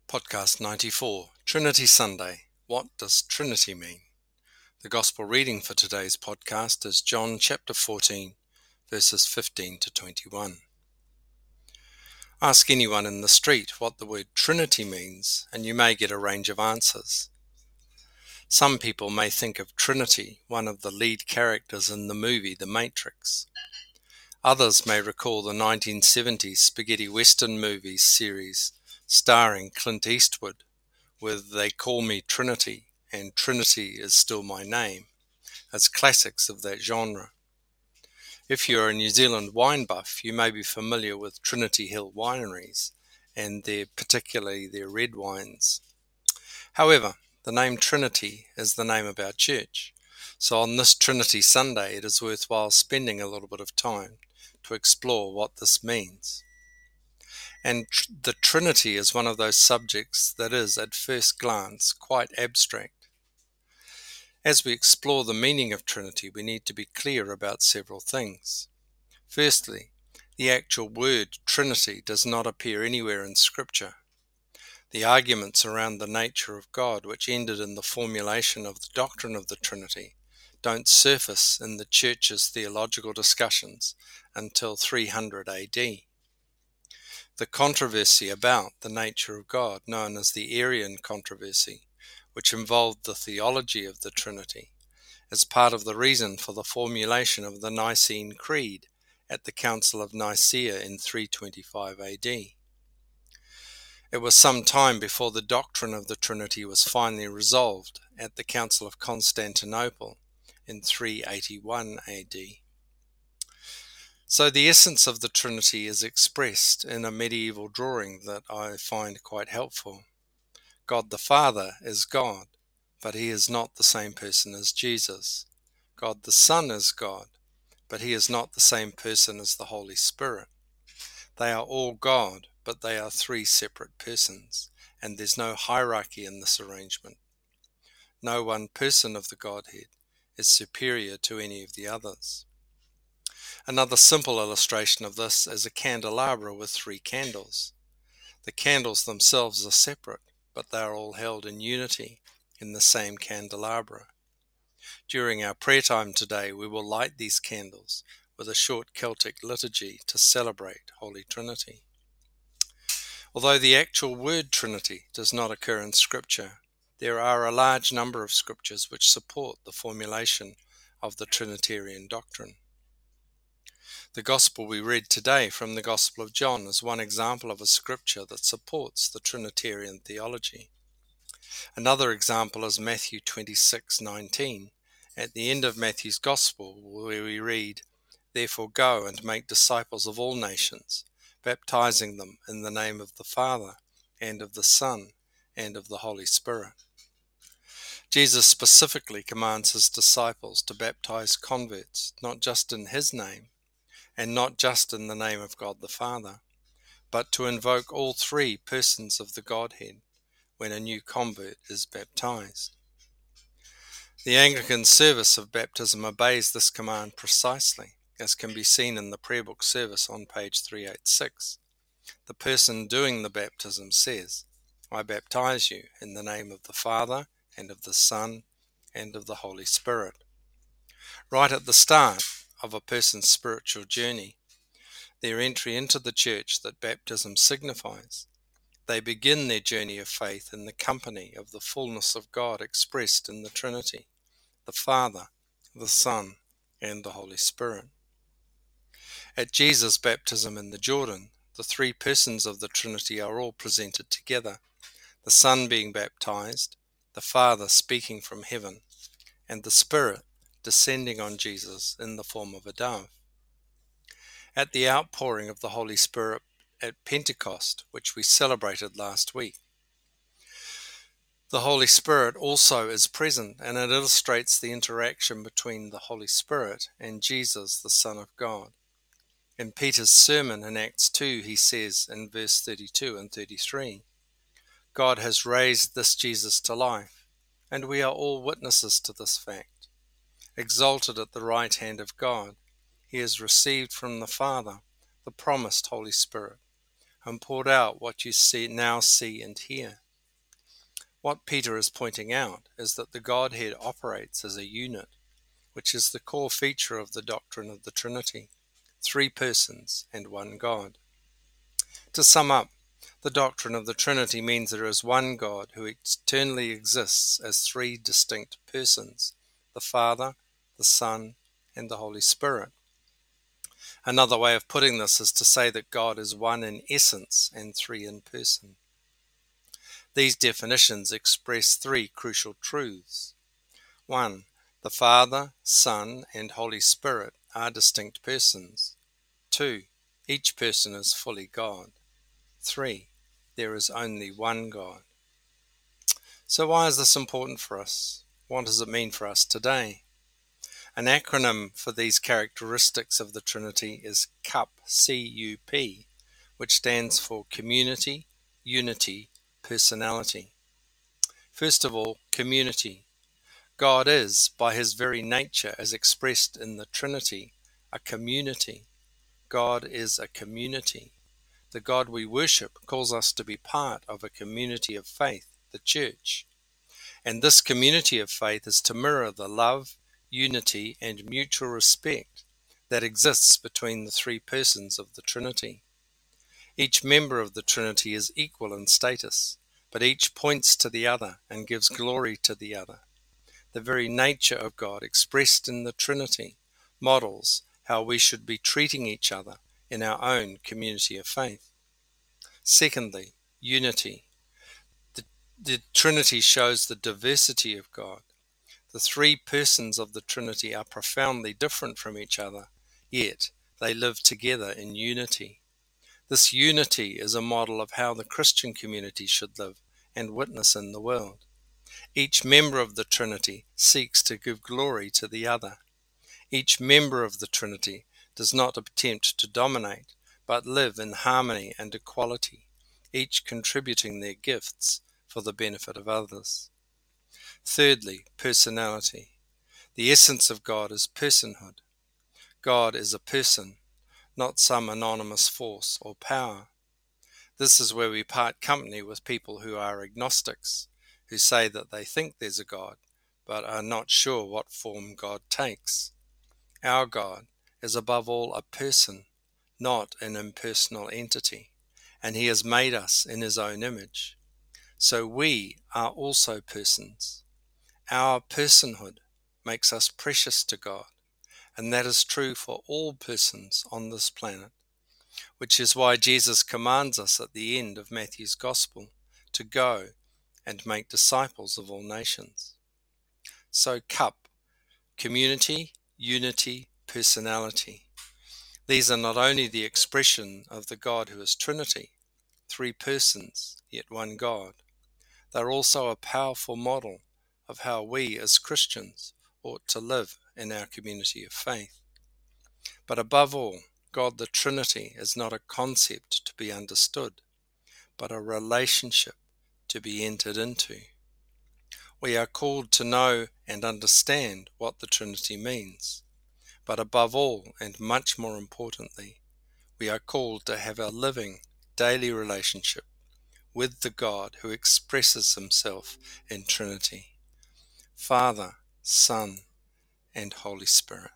Podcast 94, Trinity Sunday. What does Trinity mean? The Gospel reading for today's podcast is John chapter 14, verses 15 to 21. Ask anyone in the street what the word Trinity means, and you may get a range of answers. Some people may think of Trinity, one of the lead characters in the movie The Matrix. Others may recall the 1970s spaghetti western movies series starring Clint Eastwood, with They Call Me Trinity and Trinity Is Still My Name, as classics of that genre. If you're a New Zealand wine buff, you may be familiar with Trinity Hill wineries and particularly their red wines. However, the name Trinity is the name of our church, so on this Trinity Sunday it is worthwhile spending a little bit of time to explore what this means. And the Trinity is one of those subjects that is, at first glance, quite abstract. As we explore the meaning of Trinity, we need to be clear about several things. Firstly, the actual word Trinity does not appear anywhere in Scripture. The arguments around the nature of God, which ended in the formulation of the doctrine of the Trinity, don't surface in the Church's theological discussions until 300 AD. The controversy about the nature of God, known as the Arian controversy, which involved the theology of the Trinity, is part of the reason for the formulation of the Nicene Creed at the Council of Nicaea in 325 AD. It was some time before the doctrine of the Trinity was finally resolved at the Council of Constantinople in 381 AD. So the essence of the Trinity is expressed in a medieval drawing that I find quite helpful. God the Father is God, but he is not the same person as Jesus. God the Son is God, but he is not the same person as the Holy Spirit. They are all God, but they are three separate persons, and there's no hierarchy in this arrangement. No one person of the Godhead is superior to any of the others. Another simple illustration of this is a candelabra with 3 candles. The candles themselves are separate, but they are all held in unity in the same candelabra. During our prayer time today, we will light these candles with a short Celtic liturgy to celebrate Holy Trinity. Although the actual word Trinity does not occur in Scripture, there are a large number of scriptures which support the formulation of the Trinitarian doctrine. The Gospel we read today from the Gospel of John is one example of a scripture that supports the Trinitarian theology. Another example is Matthew 26:19. At the end of Matthew's Gospel, where we read, "Therefore go and make disciples of all nations, baptizing them in the name of the Father, and of the Son, and of the Holy Spirit." Jesus specifically commands his disciples to baptize converts, not just in his name, and not just in the name of God the Father, but to invoke all 3 persons of the Godhead when a new convert is baptized. The Anglican service of baptism obeys this command precisely, as can be seen in the prayer book service on page 386. The person doing the baptism says, "I baptize you in the name of the Father, and of the Son, and of the Holy Spirit." Right at the start of a person's spiritual journey, their entry into the church that baptism signifies, they begin their journey of faith in the company of the fullness of God expressed in the Trinity, the Father, the Son, and the Holy Spirit. At Jesus' baptism in the Jordan, the 3 persons of the Trinity are all presented together, the Son being baptized, the Father speaking from heaven, and the Spirit descending on Jesus in the form of a dove. At the outpouring of the Holy Spirit at Pentecost, which we celebrated last week, the Holy Spirit also is present, and it illustrates the interaction between the Holy Spirit and Jesus, the Son of God. In Peter's sermon in Acts 2, he says in verse 32 and 33, "God has raised this Jesus to life, and we are all witnesses to this fact. Exalted at the right hand of God, he has received from the Father the promised Holy Spirit, and poured out what you now see and hear. What Peter is pointing out is that the Godhead operates as a unit, which is the core feature of the doctrine of the Trinity, 3 persons and 1 God. To sum up, the doctrine of the Trinity means there is one God who eternally exists as 3 distinct persons, the Father, the Son, and the Holy Spirit. Another way of putting this is to say that God is 1 in essence and 3 in person. These definitions express 3 crucial truths. 1. The Father, Son, and Holy Spirit are distinct persons. 2. Each person is fully God. 3. There is only one God. So why is this important for us? What does it mean for us today? An acronym for these characteristics of the Trinity is CUP, C-U-P, which stands for Community, Unity, Personality. First of all, community. God is, by his very nature as expressed in the Trinity, a community. God is a community. The God we worship calls us to be part of a community of faith, the church. And this community of faith is to mirror the love, unity, and mutual respect that exists between the 3 persons of the Trinity. Each member of the Trinity is equal in status, but each points to the other and gives glory to the other. The very nature of God expressed in the Trinity models how we should be treating each other in our own community of faith. Secondly, unity. The Trinity shows the diversity of God. The 3 persons of the Trinity are profoundly different from each other, yet they live together in unity. This unity is a model of how the Christian community should live and witness in the world. Each member of the Trinity seeks to give glory to the other. Each member of the Trinity does not attempt to dominate, but live in harmony and equality, each contributing their gifts for the benefit of others. Thirdly, personality. The essence of God is personhood. God is a person, not some anonymous force or power. This is where we part company with people who are agnostics, who say that they think there's a God, but are not sure what form God takes. Our God is above all a person, not an impersonal entity, and he has made us in his own image. So we are also persons. Our personhood makes us precious to God, and that is true for all persons on this planet, which is why Jesus commands us at the end of Matthew's Gospel to go and make disciples of all nations. So CUP, community, unity, personality. These are not only the expression of the God who is Trinity, 3 persons, yet one God. They're also a powerful model of how we as Christians ought to live in our community of faith. But above all, God the Trinity is not a concept to be understood, but a relationship to be entered into. We are called to know and understand what the Trinity means, but above all, and much more importantly, we are called to have a living, daily relationship with the God who expresses himself in Trinity, Father, Son, and Holy Spirit.